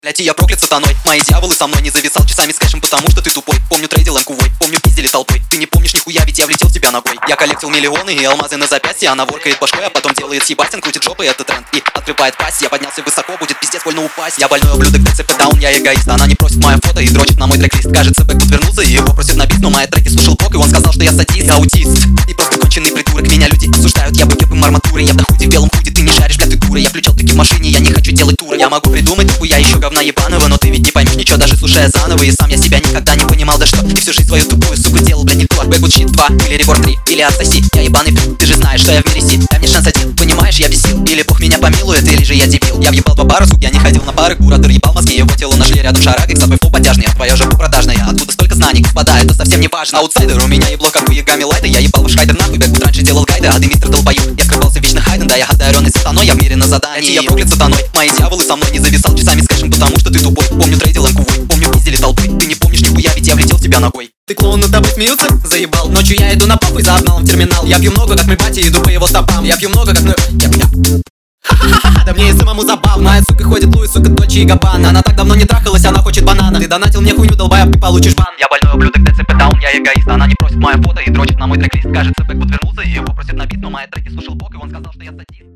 Блять, и я проклят сатаной. Мои дьяволы со мной не зависал часами с кэшем, потому что ты тупой. Помню, трейдил МКвой, помню, пиздили толпой. Ты не помнишь нихуя, ведь я влетел в тебя ногой. Я коллектил миллионы и алмазы на запястье. Она воркает башкой, а потом делает съебастин, крутит жопой, это тренд. И открывает пасть, я поднялся высоко, будет пиздец больно упасть. Я больной ублюдок, ДЦП даун, я эгоист. Она не просит мое фото и дрочит на мой трек-лист. Кажется, бэк подвернулся и его просит на бит, но мои треки слушал Бог, и он сказал, что я садист, я аутист. И просто конченый придурок, меня люди осуждают. Я бы арматуры, я в доходе в белом худе, ты не шаришь, бля, ты дура. Я включал таки в машине, я не хочу делать туры. Я могу придумать хуя еще говна ебаного, но ты ведь не поймешь ничего, даже слушая заново. И сам я себя никогда не понимал, да что ты всю жизнь свою тупую суку делал, бля, не то. Бэкут щит 2, или реборд 3, или отсоси. Я ебаный фиг, ты же знаешь, что я в мире сит. Дай мне шанс один, понимаешь, я бесил. Или Бог меня помилует, или же я дебил. Я въебал по бару, сук, я не ходил на пары. Куратор ебал мозги, его тело нашли рядом шарак. Икса твой флоу потяжный, а твоя жопа продажная. Откуда столько знаний, господа, это совсем не важно. Аутсайдер, у меня ебло, как у Ягами Лайда. Я ебал ваш хайдер нахуй, бэкут раньше делал гайды, а ты мистер долбоёб. Я вкрывался вечно хайден, да я одаренный сатаной, я в мире на задании. Я проклят сатаной, мои дьяволы со мной не зависал часами с кэшем, потому что ты тупой. Помню, трейдил МКвой, помню, пиздили толпой. Ты не помнишь нихуя, ведь я влетел в тебя ногой. Ты клоун, над тобой смеются? Заебал. Ночью я иду на папу за обналом в терминал. Я пью много, как мой батя, иду по его стопам. Я пью много, как да мне и самому забавно. Моя сука ходит Луи, сука, Дольче и Габбана. Она так давно не трахалась, она хочет банана. Ты донатил мне хуйню, долбоеб, ты получишь бан. Я больной ублюдок, ДЦП даун, я эгоист. Она не просит мое фото и дрочит на мой трек-лист. Кажется, бэк подвернулся и его просит на бит, но мои треки слушал Бог, и он сказал, что я садист.